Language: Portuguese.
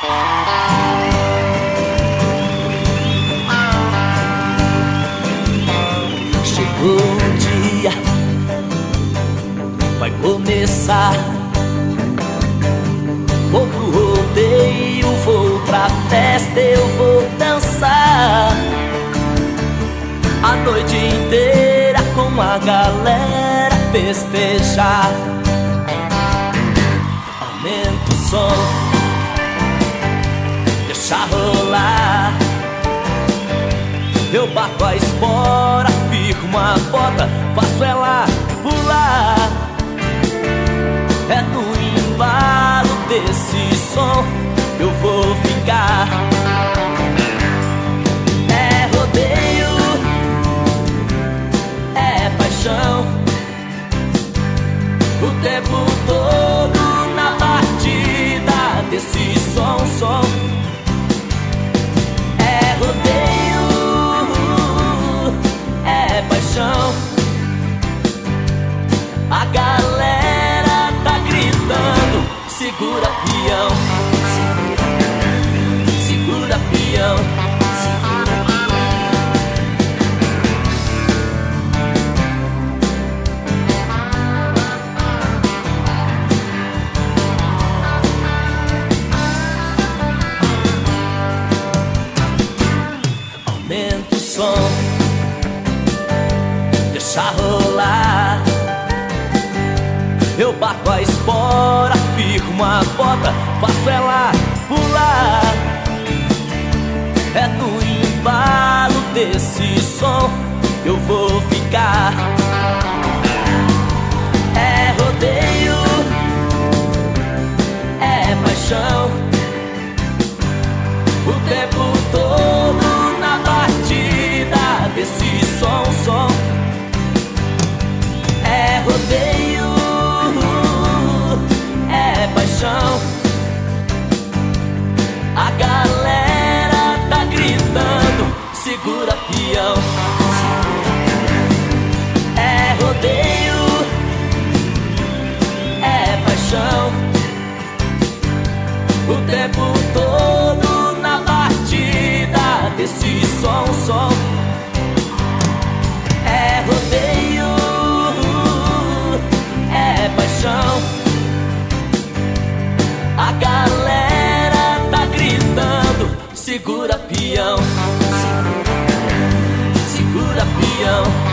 Chegou um dia, vai começar. Vou pro rodeio, vou pra festa, eu vou dançar a noite inteira com a galera festejar. Aumenta o som, deixa rolar. Eu bato a espora, firmo a bota, faço ela pular. É no embalo desse som eu vou ficar. É rodeio, é paixão, o tempo todo na batida desse som. É rodeio, é paixão, a galera tá gritando: segura peão, segura peão. Aumenta o som, deixa rolar. Eu bato a espora, firmo a bota, faço ela pular. É no embalo desse som eu vou ficar. É rodeio, é paixão, o tempo todo na batida desse som. É rodeio, é paixão, a galera tá gritando: segura peão. É rodeio, é paixão, o tempo todo na batida desse som. É rodeio, é paixão, a galera tá gritando: segura peão, segura peão.